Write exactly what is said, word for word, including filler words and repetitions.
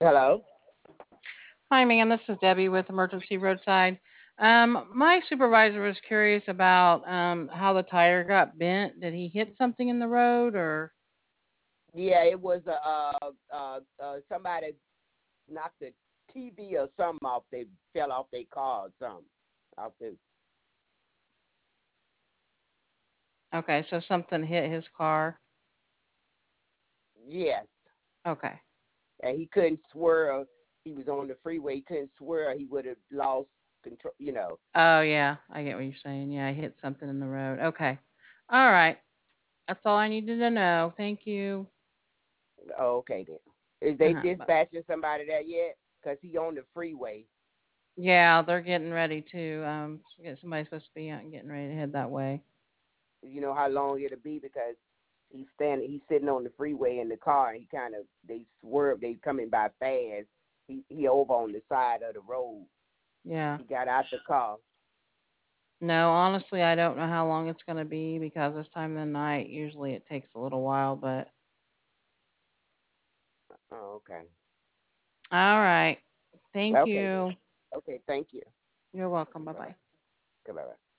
Hello. Hi, ma'am. This is Debbie with Emergency Roadside. Um, my supervisor was curious about um, how the tire got bent. Did he hit something in the road or? Yeah, it was a uh, uh, uh, somebody knocked the T V or something off. They fell off their car or something. Off the Okay, so something hit his car. yes, Okay. and he couldn't swerve. He was on the freeway. He couldn't swerve. He would have lost control. You know. Oh, yeah. I get what you're saying. Yeah, I hit something in the road. Okay. All right. That's all I needed to know. Thank you. Oh, okay then. Is they Uh-huh. Bye. dispatching somebody there yet? Cause he on the freeway. Yeah, they're getting ready to. Um, get somebody's supposed to be out and getting ready to head that way. You know how long it'll be because he's standing. He's sitting on the freeway in the car. And he kind of they swerve. They coming by fast. He he over on the side of the road. Yeah. He got out the car. No, honestly, I don't know how long it's going to be because this time of the night, usually it takes a little while, but Oh, okay. all right. Thank Okay then. you. Okay, thank you. You're welcome. Bye Bye bye. bye. Goodbye.